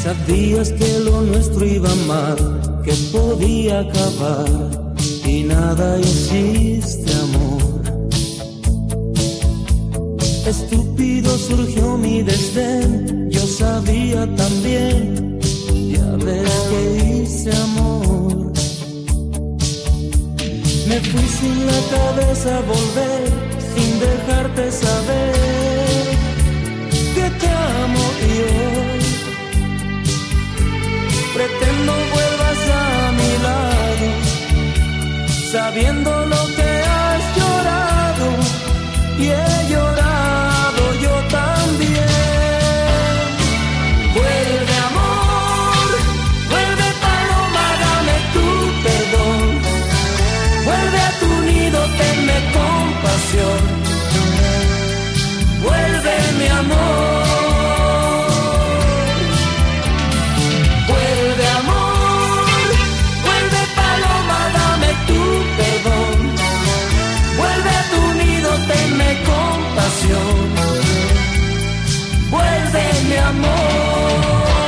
Sabías que lo nuestro iba mal, que podía acabar y nada hiciste, amor. Estúpido surgió mi desdén, yo sabía también, ya ves que hice, amor. Me fui sin la cabeza a volver, sin dejarte saber que te amo y hoy pretendo vuelvas a mi lado, sabiendo lo que has llorado y he llorado yo también. Vuelve, amor, vuelve, paloma, dame tu perdón. Vuelve a tu nido, tenme compasión. Vuelve, mi amor. Tenme compasión, vuelve mi amor.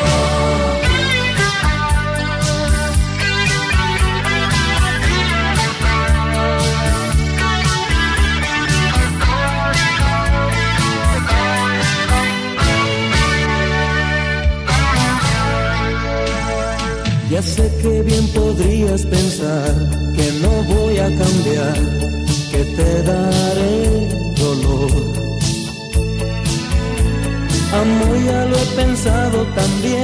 Ya sé que bien podrías pensar que no voy a cambiar, que te daré dolor. Amor, ya lo he pensado también.